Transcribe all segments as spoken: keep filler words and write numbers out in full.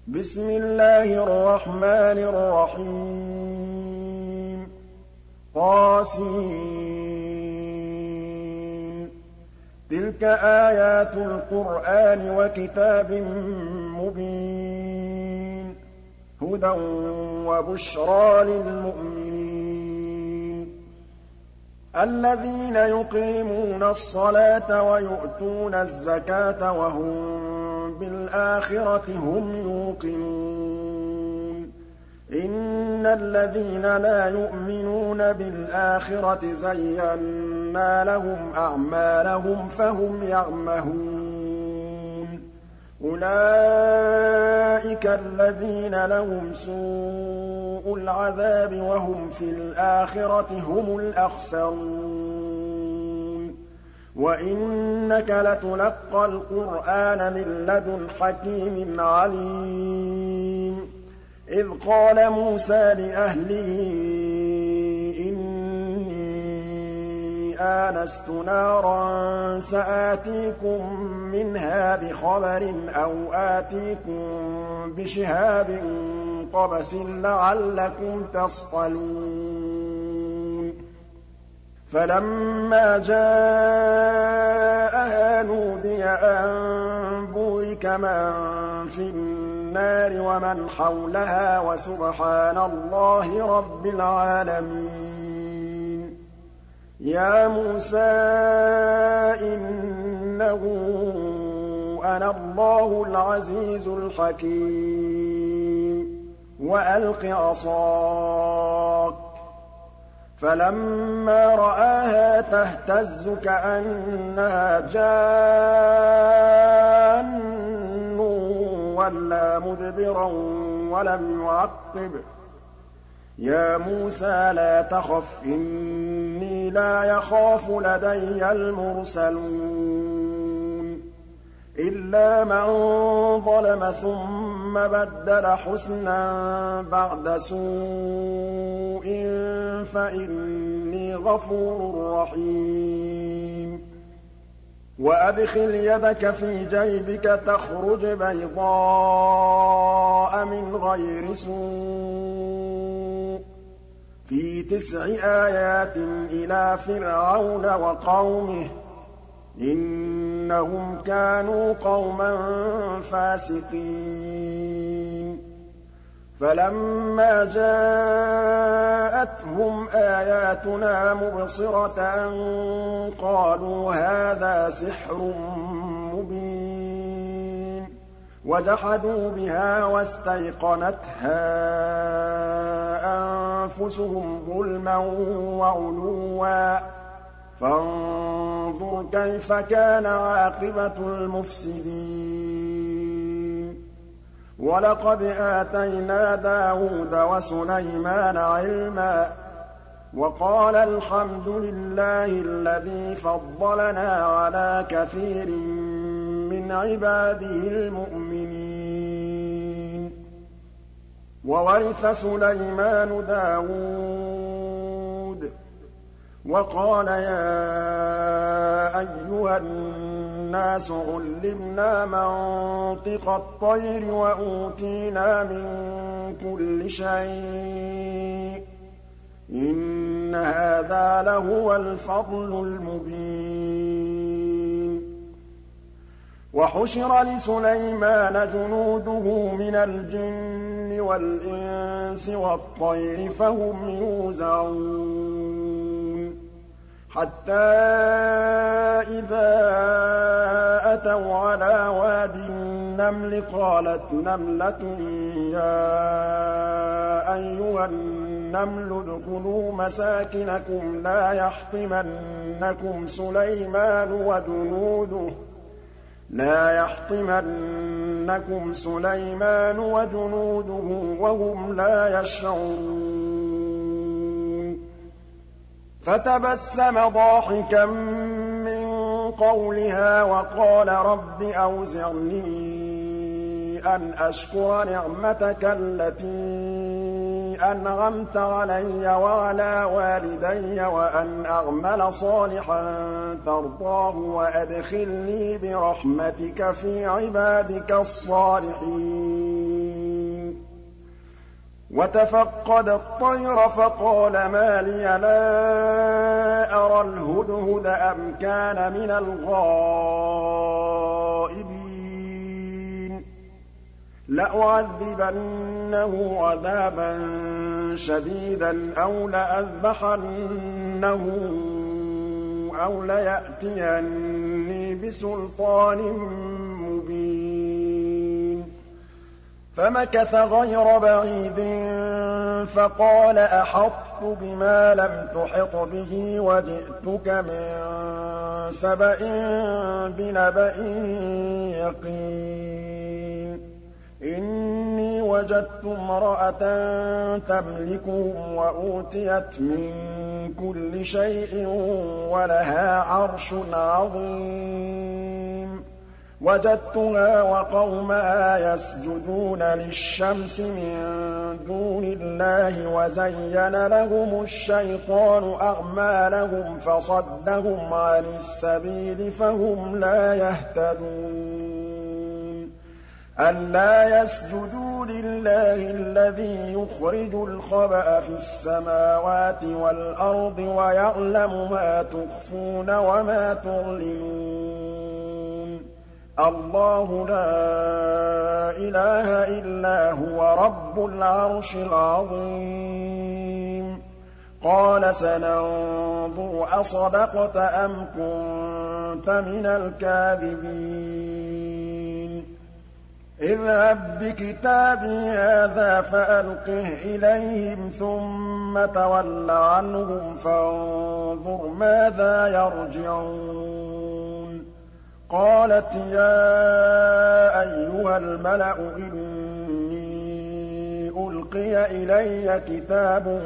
بسم الله الرحمن الرحيم طاسين تلك آيات القرآن وكتاب مبين هدى وبشرى للمؤمنين الذين يقيمون الصلاة ويؤتون الزكاة وهم بالآخرة هم يوقنون إن الذين لا يؤمنون بالآخرة زينا لهم أعمالهم فهم يعمهون أولئك الذين لهم سوء العذاب وهم في الآخرة هم الأخسرون وإنك لتلقى القرآن من لدن حكيم عليم إذ قال موسى لأهله إني آنست نارا سآتيكم منها بخبر أو آتيكم بشهاب قبس لعلكم تصطلون فلما جاءها نودي أن بورك من في النار ومن حولها وسبحان الله رب العالمين يا موسى إنه أنا الله العزيز الحكيم وألق عصاك فلما رآها تهتز كأنها جان ولا مدبرا ولم يعقب يا موسى لا تخف إني لا يخاف لدي المرسلون إلا من ظلم ثم بدل حسنا بعد سوء فإني غفور رحيم وأدخل يدك في جيبك تخرج بيضاء من غير سوء في تسع آيات إلى فرعون وقومه إنهم كانوا قوما فاسقين فلما جاءتهم آياتنا مبصرة قالوا هذا سحر مبين وجحدوا بها واستيقنتها أنفسهم ظلما وعلوا فانظر كيف كان عاقبة المفسدين ولقد آتينا داود وسليمان علما وقال الحمد لله الذي فضلنا على كثير من عباده المؤمنين وورث سليمان داود وقال يا أيها الناس علمنا منطق الطير وأوتينا من كل شيء إن هذا لهو الفضل المبين وحشر لسليمان جنوده من الجن والإنس والطير فهم يوزعون حتى إذا أتوا على وادي النمل قالت نملة يا أيها النمل ادخلوا مساكنكم لا يحطمنكم سليمان وجنوده لا يحطمنكم سليمان وجنوده وهم لا يشعرون فتبسم ضاحكا من قولها وقال رب أوزعني أن أشكر نعمتك التي أنعمت علي وعلى والدي وأن أعمل صالحا ترضاه وأدخلني برحمتك في عبادك الصالحين وَتَفَقَّدَ الطَّيْرَ فَقَالَ مَا لِيَ لَا أَرَى الْهُدْهُدَ أَمْ كَانَ مِنَ الْغَائِبِينَ لَأُعَذِّبَنَّهُ عَذَابًا شَدِيدًا أَوْ لَأَذْبَحَنَّهُ أَوْ لَيَأْتِيَنِّي بِسُلْطَانٍ مُّبِينٍ فَمَكَثَ غَيْرَ بَعِيدٍ فَقَالَ أَحَطتُ بِمَا لَمْ تُحِطْ بِهِ وَجِئْتُكَ مِن سَبَإٍ بِنَبَإٍ يَقِينٍ إِنِّي وَجَدتُّ امْرَأَةً تَمْلِكُهُمْ وَأُوتِيَتْ مِن كُلِّ شَيْءٍ وَلَهَا عَرْشٌ عَظِيمٌ وَجَدتُّهَا وَقَوْمَهَا يَسْجُدُونَ لِلشَّمْسِ مِن دُونِ اللَّهِ وَزَيَّنَ لَهُمُ الشَّيْطَانُ أَعْمَالَهُمْ فَصَدَّهُمْ عَنِ السَّبِيلِ فَهُمْ لَا يَهْتَدُونَ أَلَّا يَسْجُدُوا لِلَّهِ الَّذِي يُخْرِجُ الْخَبَءَ فِي السَّمَاوَاتِ وَالْأَرْضِ وَيَعْلَمُ مَا تُخْفُونَ وَمَا تُعْلِنُونَ اللَّهُ لَا إِلَٰهَ إِلَّا هُوَ رَبُّ الْعَرْشِ الْعَظِيمِ قَالَ سَنَنظُرُ أَصَدَقْتَ أَمْ كُنتَ مِنَ الْكَاذِبِينَ اذْهَب بِّكِتَابِي هَٰذَا فَأَلْقِهْ إِلَيْهِمْ ثُمَّ تَوَلَّ عَنْهُمْ فَانظُرْ مَاذَا يَرْجِعُونَ قَالَتْ يَا أَيُّهَا الْمَلَأُ إِنِّي أُلْقِيَ إِلَيَّ كِتَابٌ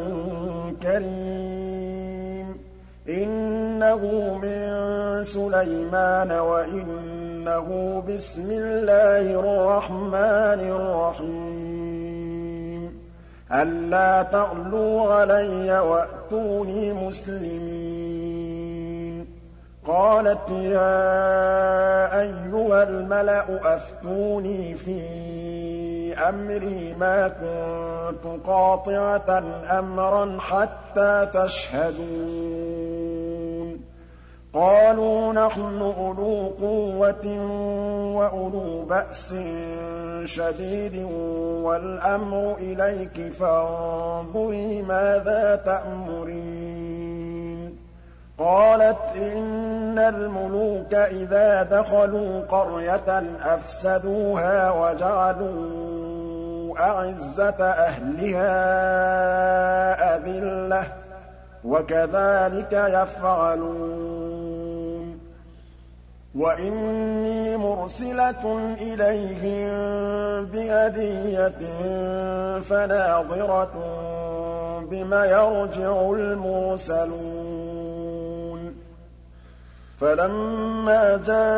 كَرِيمٌ إِنَّهُ مِن سُلَيْمَانَ وَإِنَّهُ بِسْمِ اللَّهِ الرَّحْمَٰنِ الرَّحِيمِ أَلَّا تَعْلُوا عَلَيَّ وَأْتُونِي مُسْلِمِينَ قَالَتْ يَا أَيُّهَا الْمَلَأُ أَفْتُونِي فِي أَمْرِي مَا كُنتُ قَاطِعَةً أَمْرًا حَتَّىٰ تَشْهَدُونَ قَالُوا نَحْنُ أُولُو قُوَّةٍ وَأُولُو بَأْسٍ شَدِيدٍ وَالْأَمْرُ إِلَيْكِ فَانظُرِي مَاذَا تَأْمُرِينَ قَالَتْ إِنَّ الْمُلُوكَ إِذَا دَخَلُوا قَرْيَةً أَفْسَدُوهَا وَجَعَلُوا أَعِزَّةَ أَهْلِهَا أَذِلَّةً وَكَذَٰلِكَ يَفْعَلُونَ وَإِنِّي مُرْسِلَةٌ إِلَيْهِم بِهَدِيَّةٍ فَنَاظِرَةٌ بِمَ يَرْجِعُ الْمُرْسَلُونَ فَلَمَّا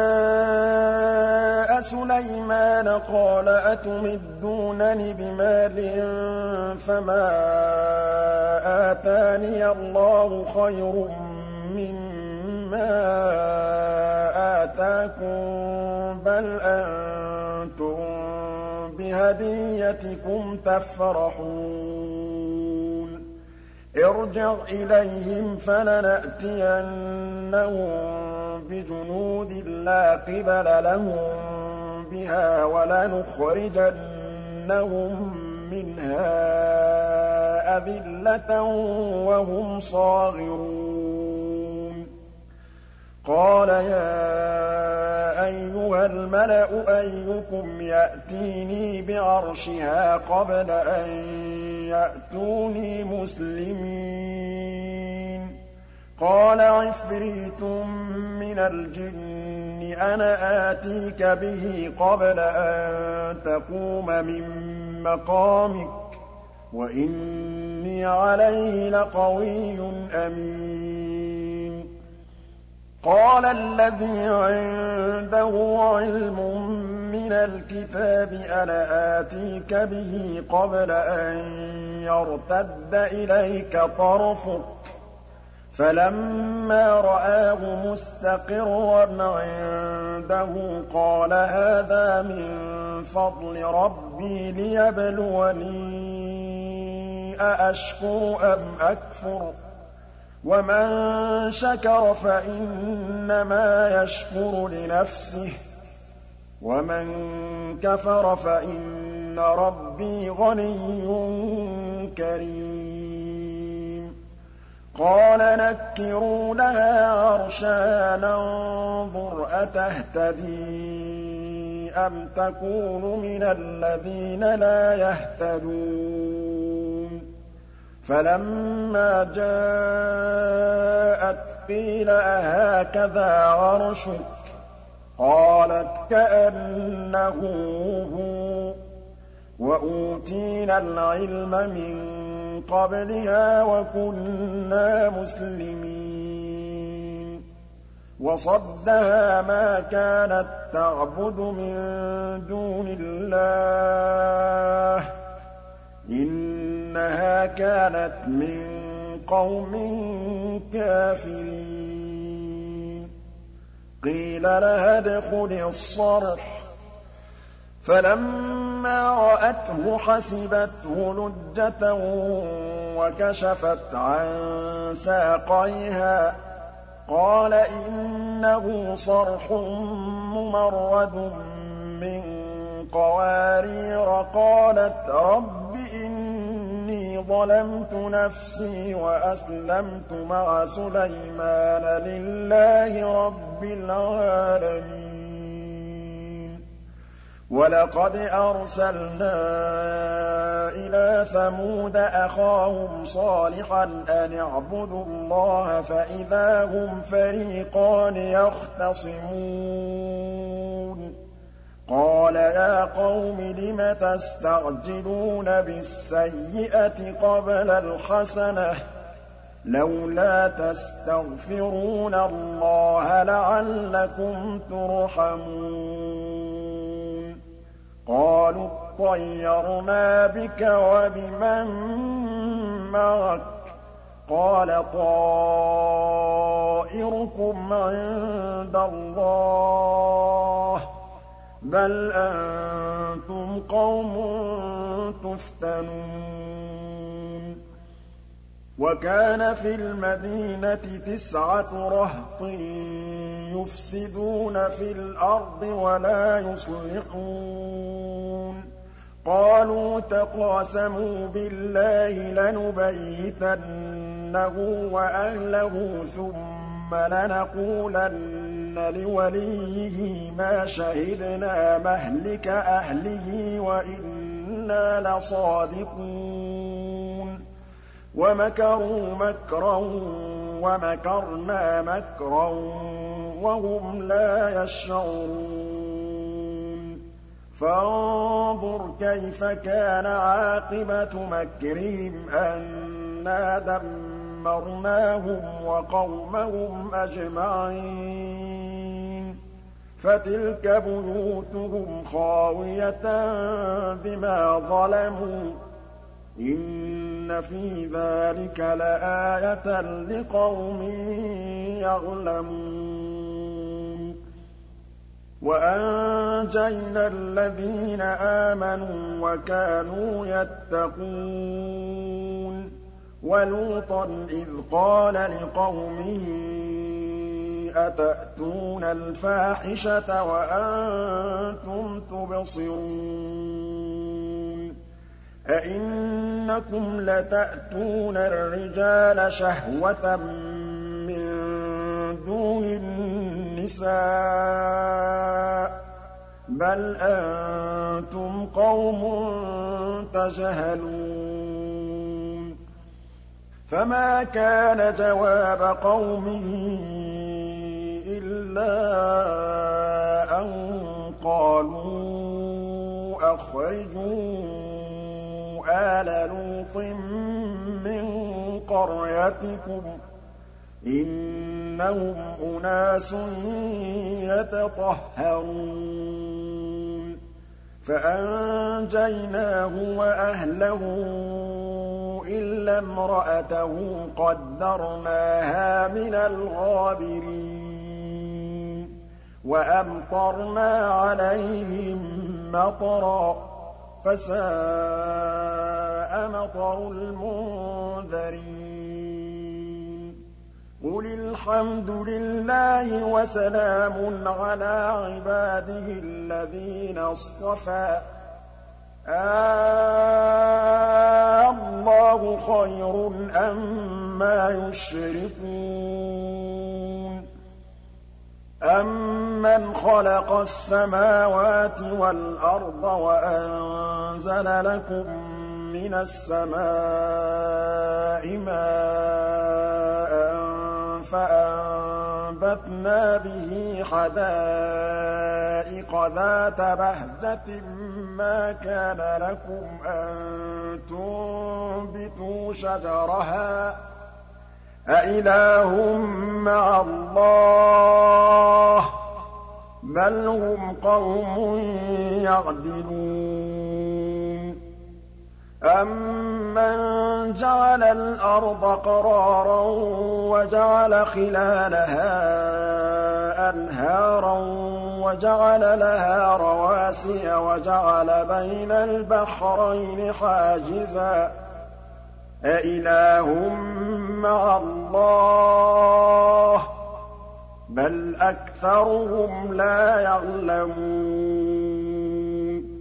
جَاءَ سُلَيْمَانَ قَالَ أَتُمِدُّونَنِ بِمَالٍ فَمَا آتَانِيَ اللَّهُ خَيْرٌ مِّمَّا آتَاكُم بَلْ أَنتُم بِهَدِيَّتِكُمْ تَفْرَحُونَ ارْجِعْ إِلَيْهِمْ فَلَنَأْتِيَنَّهُم بِجُنُودٍ لَّا قِبَلَ لَهُم بِهَا وَلَنُخْرِجَنَّهُم مِّنْهَا أَذِلَّةً وَهُمْ صَاغِرُونَ قَالَ يَا أَيُّهَا الْمَلَأُ أَيُّكُمْ يَأْتِينِي بِعَرْشِهَا قَبْلَ أَن يَأْتُونِي مُسْلِمِينَ قَالَ عِفْرِيتٌ مِّنَ الْجِنِّ أَنَا آتِيكَ بِهِ قَبْلَ أَن تَقُومَ مِن مَّقَامِكَ وَإِنِّي عَلَيْهِ لَقَوِيٌّ أَمِينٌ قَالَ الَّذِي عِندَهُ عِلْمٌ مِّنَ الْكِتَابِ أَنَا آتِيكَ بِهِ قَبْلَ أَن يَرْتَدَّ إِلَيْكَ طَرْفُكَ فَلَمَّا رَآهُ مُسْتَقِرًّا عِندَهُ قَالَ هَٰذَا مِن فَضْلِ رَبِّي لِيَبْلُوَنِي أأشكر أم أكفر ومن شكر فإنما يشكر لنفسه ومن كفر فإن ربي غني كريم قال نكروا لها عرشها ننظر أتهتدي أم تكون من الذين لا يهتدون فلما جاءت قيل أهكذا عرشك قالت كأنه هو وأوتينا العلم من قبلها وكنا مسلمين وصدها ما كانت تعبد من دون الله إنها كانت من قوم كافرين قيل لها ادخلي الصرح فلما رأته حسبته لجة وكشفت عن ساقيها قال إنه صرح ممرد من قوارير قالت رب إني ظلمت نفسي وأسلمت مع سليمان لله رب العالمين ولقد أرسلنا إلى ثمود أخاهم صالحا أن اعبدوا الله فإذا هم فريقان يختصمون قال يا قوم لم تستعجلون بالسيئة قبل الحسنة لولا تستغفرون الله لعلكم ترحمون قالوا اطيرنا بك وبمن معك قال طائركم عند الله بل أنتم قوم تفتنون وكان في المدينة تسعة رهط يفسدون في الأرض ولا يصلحون قالوا تقاسموا بالله لنبيتنه وأهله ثم لنقولن لوليه ما شهدنا مهلك أهله وإنا لصادقون ومكروا مكرا ومكرنا مكرا وهم لا يشعرون فانظر كيف كان عاقبة مكرهم أنا دمرناهم وقومهم أجمعين فتلك بيوتهم خاوية بما ظلموا إن في ذلك لآية لقوم يعلمون وأنجينا الذين آمنوا وكانوا يتقون ولوطا إذ قال لقومه أتأتون الفاحشة وأنتم تبصرون أئنكم لتأتون الرجال شهوة من دون النساء بل أنتم قوم تجهلون فما كان جواب قومه إلا أن قالوا أخرجوا آل لوط من قريتكم إنهم أناس يتطهرون فأنجيناه وأهله إلا امرأته قدرناها من الغابرين وأمطرنا عليهم مطرا فساء مَطَرُ الْمُنذَرِينَ قُلِ الْحَمْدُ لِلَّهِ وَسَلَامٌ عَلَىٰ عِبَادِهِ الَّذِينَ اصْطَفَىٰ آللَّهُ خَيْرٌ أَمَّا يُشْرِكُونَ أَمَّنْ خَلَقَ السَّمَاوَاتِ وَالْأَرْضَ وَأَنزَلَ لَكُم مِّنَ السَّمَاءِ مَاءً فَأَنبَتْنَا بِهِ حَدَائِقَ ذَاتَ بَهْجَةٍ مَّا كَانَ لَكُمْ أَن تُنبِتُوا شَجَرَهَا ۗ أَإِلَٰهٌ مَّعَ اللَّهِ ۚ بَلْ هُمْ قَوْمٌ يَعْدِلُونَ أَمَّن جَعَلَ الْأَرْضَ قَرَارًا وَجَعَلَ خِلَالَهَا أَنْهَارًا وَجَعَلَ لَهَا رَوَاسِيَ وَجَعَلَ بَيْنَ الْبَحْرَيْنِ حَاجِزًا أَإِلَٰهٌ مَّعَ اللَّهِ ۚ بَلْ أَكْثَرُهُمْ لَا يَعْلَمُونَ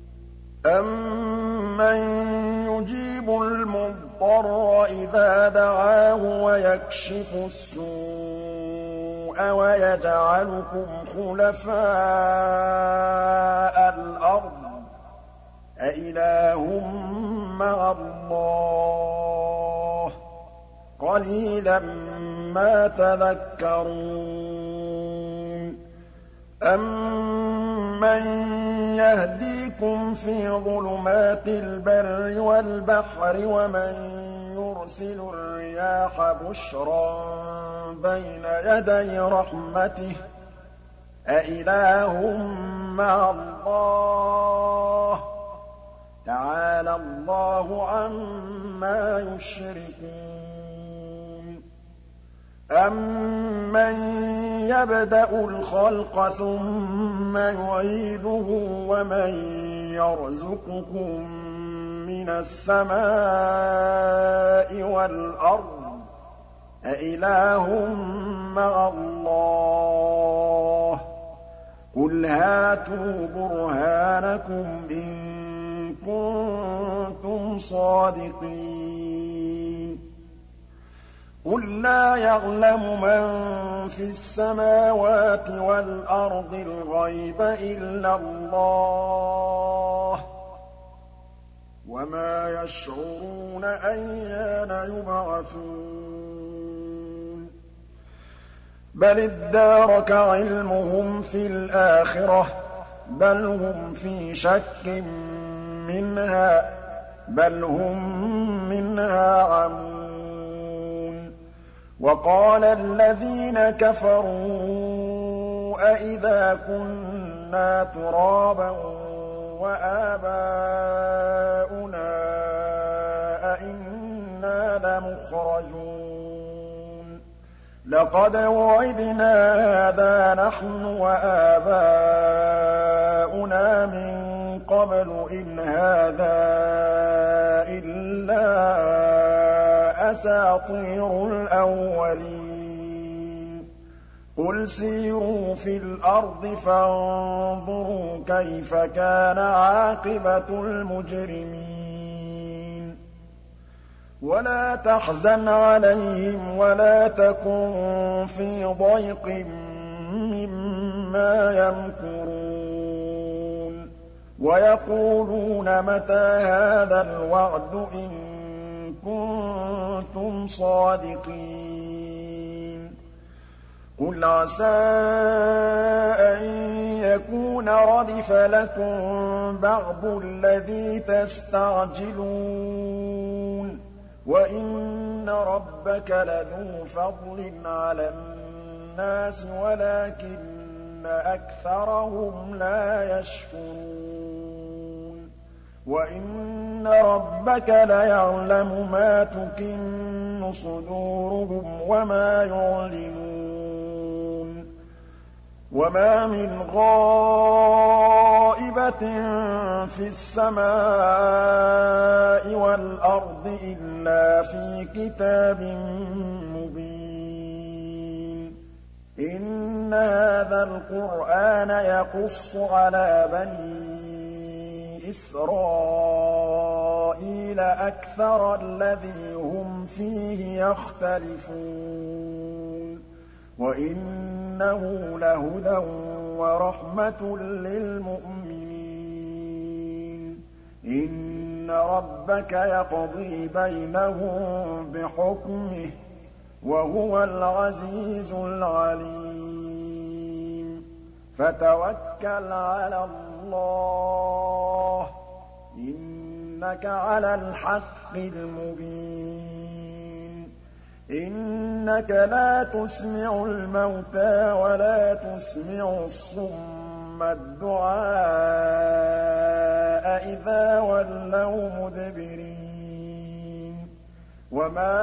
أَمَّن يُجِيبُ الْمُضْطَرَّ إِذَا دَعَاهُ وَيَكْشِفُ السُّوءَ وَيَجْعَلُكُمْ خُلَفَاءَ الْأَرْضِ أَإِلَٰهٌ مَّعَ اللَّهِ ۚ قَلِيلًا مَّا تَذَكَّرُونَ أَمَّن يَهْدِيكُمْ فِي ظُلُمَاتِ الْبَرِّ وَالْبَحْرِ وَمَن يُرْسِلُ الرِّيَاحَ بُشْرًا بَيْنَ يَدَيْ رَحْمَتِهِ ۗ أَإِلَٰهٌ مَّعَ اللَّهِ ۚ تَعَالَى اللَّهُ عَمَّا يُشْرِكُونَ أَمَّن يَبْدَأُ الْخَلْقَ ثُمَّ يُعِيدُهُ وَمَن يَرْزُقُكُم مِّنَ السَّمَاءِ وَالْأَرْضِ أَإِلَٰهٌ مَّعَ اللَّهِ ۚ قُلْ هَاتُوا بُرْهَانَكُمْ إِن كُنتُمْ صَادِقِينَ قُل لَّا يَعْلَمُ مَن فِي السَّمَاوَاتِ وَالْأَرْضِ الْغَيْبَ إِلَّا اللَّهُ ۚ وَمَا يَشْعُرُونَ أَيَّانَ يُبْعَثُونَ بَلِ ادَّارَكَ عِلْمُهُمْ فِي الْآخِرَةِ ۚ بَلْ هُمْ فِي شَكٍّ مِّنْهَا ۖ بَلْ هُم مِّنْهَا عَمُونَ وَقَالَ الَّذِينَ كَفَرُوا أَإِذَا كُنَّا تُرَابًا وَآبَاؤُنَا أَإِنَّا لَمُخْرَجُونَ لَقَدْ وُعِدْنَا هَٰذَا نَحْنُ وَآبَاؤُنَا مِن قَبْلُ إِنْ هَٰذَا إِلَّا أَسَاطِيرُ الْأَوَّلِينَ قُلْ سِيرُوا فِي الْأَرْضِ فَانظُرُوا كَيْفَ كَانَ عَاقِبَةُ الْمُجْرِمِينَ وَلَا تَحْزَنْ عَلَيْهِمْ وَلَا تَكُن في ضَيْقٍ مِّمَّا يَمْكُرُونَ وَيَقُولُونَ مَتَىٰ هَٰذَا الْوَعْدُ إِن كُنتُمْ صَادِقِينَ قُلْ عَسَىٰ أَن يَكُونَ رَدِفَ لَكُم بَعْضُ الَّذِي تَسْتَعْجِلُونَ وَإِنَّ رَبَّكَ لَذُو فَضْلٍ عَلَى النَّاسِ وَلَٰكِنَّ أَكْثَرَهُمْ لَا يَشْكُرُونَ وَإِنَّ رَبَّكَ لَيَعْلَمُ مَا تُكِنُّ صُدُورُهُمْ وَمَا يُعْلِنُونَ وَمَا مِنْ غَائِبَةٍ فِي السَّمَاءِ وَالْأَرْضِ فِي كِتَابٍ مُّبِينٍ إِنَّ هَٰذَا الْقُرْآنَ يَقُصُّ عَلَىٰ بَنِي إِسْرَائِيلَ أَكْثَرَ الَّذِي هُمْ فِيهِ يَخْتَلِفُونَ وَإِنَّهُ لَهُدًى وَرَحْمَةٌ لِّلْمُؤْمِنِينَ إِنَّ رَبَّكَ يَقْضِي بَيْنَهُم بِحُكْمِهِ ۚ وَهُوَ الْعَزِيزُ الْعَلِيمُ فَتَوَكَّلْ عَلَى اللَّهِ ۖ إِنَّكَ عَلَى الْحَقِّ الْمُبِينِ إِنَّكَ لَا تُسْمِعُ الْمَوْتَىٰ وَلَا تُسْمِعُ الصُّمَّ الدُّعَاءَ إِذَا وَلَّوْا مُدْبِرِينَ وَمَا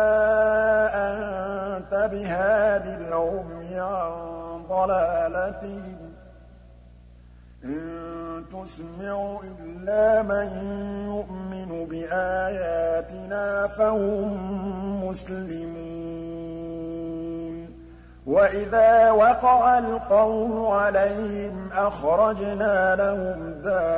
أَنتَ بِهَادِ الْعُمْيِ عَن ضَلَالَتِهِمْ ۖ إِن تُسْمِعُ إِلَّا مَن يُؤْمِنُ بِآيَاتِنَا فَهُم مُّسْلِمُونَ وَإِذَا وَقَعَ الْقَوْلُ عَلَيْهِمْ أَخْرَجْنَا لَهُمْ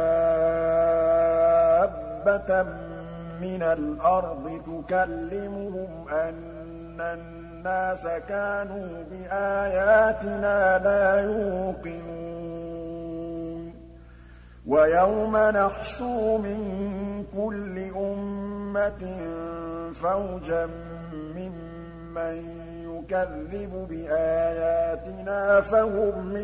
دَابَّةً مِّنَ الْأَرْضِ تُكَلِّمُهُمْ أَنَّ النَّاسَ كَانُوا بِآيَاتِنَا لَا يُوقِنُونَ وَيَوْمَ نَحْشُرُ مِن كُلِّ أُمَّةٍ فَوْجًا مِّمَّن يُكَذِّبُ بِآيَاتِنَا فَهُمْ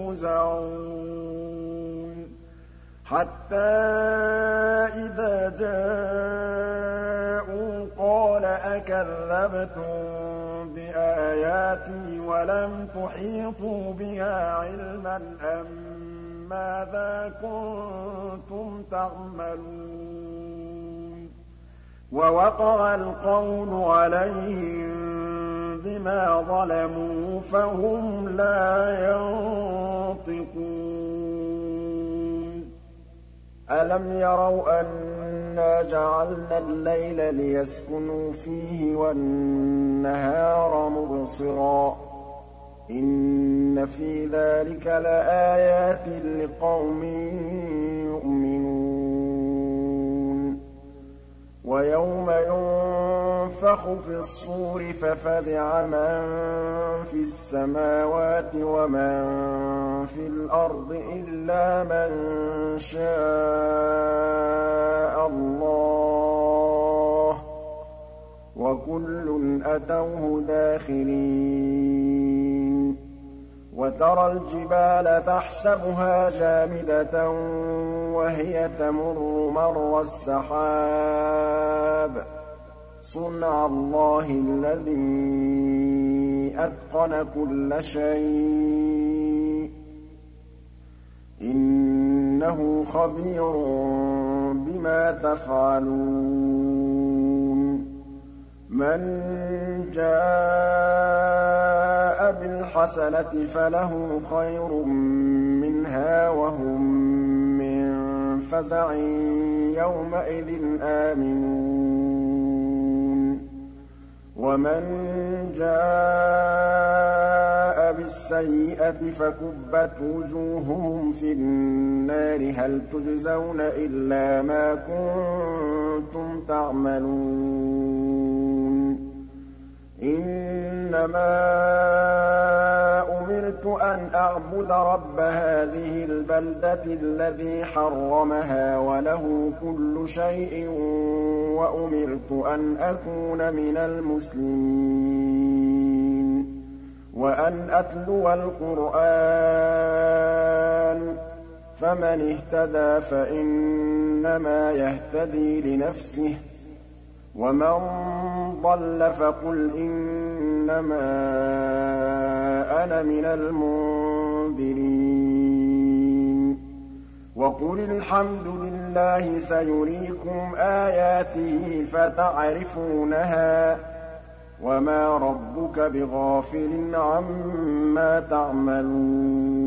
يُوزَعُونَ حَتَّىٰ إِذَا جَاءُوا قَالَ أَكَذَّبْتُم بِآيَاتِي وَلَمْ تُحِيطُوا بِهَا عِلْمًا أَم مَّاذَا كُنتُمْ تَعْمَلُونَ وَوَقَعَ الْقَوْلُ عَلَيْهِم بِمَا ظَلَمُوا فَهُمْ لَا يَنطِقُونَ أَلَمْ يَرَوْا أَنَّا جَعَلْنَا اللَّيْلَ لِيَسْكُنُوا فِيهِ وَالنَّهَارَ مُبْصِرًا إِنَّ فِي ذَٰلِكَ لَآيَاتٍ لِّقَوْمٍ يُؤْمِنُونَ وَيَوْمَ يُنفَخُ فِي الصُّورِ فَفَزِعَ مَن فِي السَّمَاوَاتِ وَمَن فِي الْأَرْضِ إِلَّا مَن شَاءَ اللَّهُ ۚ وَكُلٌّ أَتَوْهُ دَاخِرِينَ وَتَرَى الْجِبَالَ تَحْسَبُهَا جَامِدَةً وَهِيَ تَمُرُّ مَرَّ السَّحَابِ ۚ صُنْعَ اللَّهِ الَّذِي أَتْقَنَ كُلَّ شَيْءٍ ۚ إِنَّهُ خَبِيرٌ بِمَا تَفْعَلُونَ مَن جَاءَ بِالْحَسَنَةِ فَلَهُ خَيْرٌ مِّنْهَا وَهُم مِّن فَزَعٍ يَوْمَئِذٍ آمِنُونَ وَمَن جَاءَ بِالسَّيِّئَةِ فَكُبَّتْ وُجُوهُهُمْ فِي النَّارِ هَلْ تُجْزَوْنَ إِلَّا مَا كُنتُمْ تَعْمَلُونَ إِنَّمَا أُمِرْتُ أَنْ أَعْبُدَ رَبَّ هَٰذِهِ الْبَلْدَةِ الَّذِي حَرَّمَهَا وَلَهُ كُلُّ شَيْءٍ وَأُمِرْتُ أَنْ أَكُونَ مِنَ الْمُسْلِمِينَ وَأَنْ أَتْلُوَ الْقُرْآنَ ۖ فَمَنِ اهْتَدَىٰ فَإِنَّمَا يَهْتَدِي لِنَفْسِهِ ۖ وَمَن ضَلَّ فَقُلْ إِنَّمَا أَنَا مِنَ الْمُنذِرِينَ وَقُلِ الْحَمْدُ لِلَّهِ سَيُرِيكُمْ آيَاتِهِ فَتَعْرِفُونَهَا ۚ وَمَا رَبُّكَ بِغَافِلٍ عَمَّا تَعْمَلُونَ